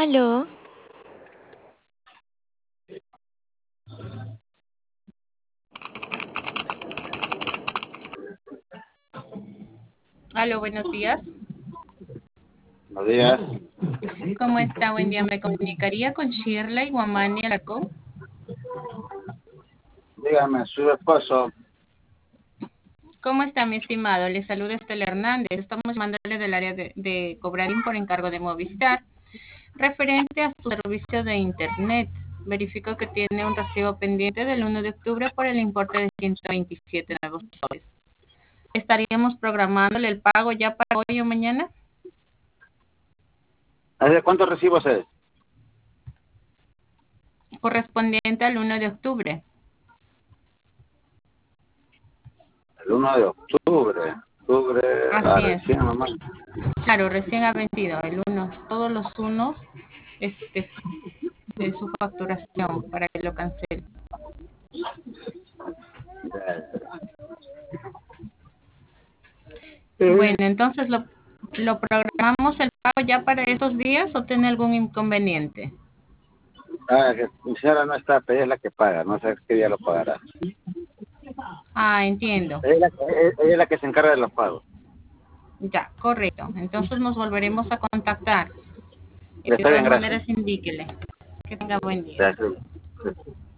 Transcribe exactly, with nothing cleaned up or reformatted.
Aló, Aló, buenos días. Buenos días. ¿Cómo está? Buen día. Me comunicaría con Shirley Guamani Alarcón. Dígame, su esposo. ¿Cómo está, mi estimado? Le saluda Estela Hernández. Estamos llamándole del área de, de Cobrarín por encargo de Movistar, referente a su servicio de Internet. Verifico que tiene un recibo pendiente del uno de octubre por el importe de ciento veintisiete nuevos soles. ¿Estaríamos programándole el pago ya para hoy o mañana? ¿Hace cuántos recibos es? Correspondiente al uno de octubre. El uno de octubre. Octubre, ah, Así es. recién nomás. Claro, recién ha vencido el uno, todos los unos este, de su facturación para que lo cancele. Bueno, entonces lo, lo programamos el pago ya para esos días o tiene algún inconveniente. Ah, que mi señora no está, pero ella es la que paga, no sé qué día lo pagará. Ah, entiendo. Ella es la, ella- ella es la que se encarga de los pagos. Ya, correcto. Entonces nos volveremos a contactar. De Está bien, todas gracias. maneras, indíquele. Que tenga buen día. Gracias.